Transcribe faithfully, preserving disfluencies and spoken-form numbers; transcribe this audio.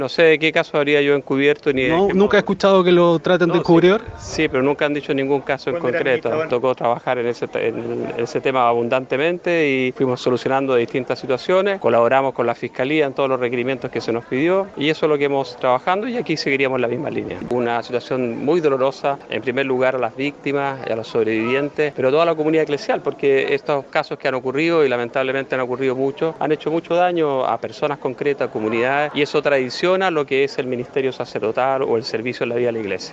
No sé de qué caso habría yo encubierto ni de No, qué nunca he modo. escuchado que lo traten de No, sí, encubridor. sí, pero nunca han dicho ningún caso en Cuando era concreto. administrador. Tocó trabajar en ese, te- en ese tema abundantemente y fuimos solucionando distintas situaciones, colaboramos con la Fiscalía en todos los requerimientos que se nos pidió y eso es lo que hemos trabajando y aquí seguiríamos la misma línea. Una situación muy dolorosa, en primer lugar a las víctimas y a los sobrevivientes, pero a toda la comunidad eclesial, porque estos casos que han ocurrido y lamentablemente han ocurrido muchos, han hecho mucho daño a personas concretas, a comunidades y eso traiciona lo que es el ministerio sacerdotal o el servicio en la vida de la iglesia.